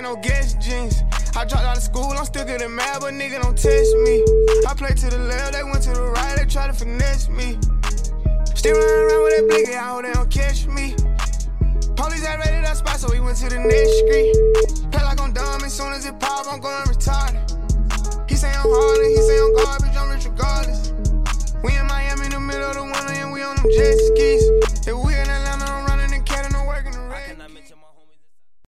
ain't no guess jeans. I dropped out of school, I'm still getting mad, but nigga don't test me. I played to the left, they went to the right, they try to finesse me. Still running around with that blicky, I hope they don't catch me. Police had raided that spot, so we went to the next street. Play like I'm dumb, as soon as it pop, I'm going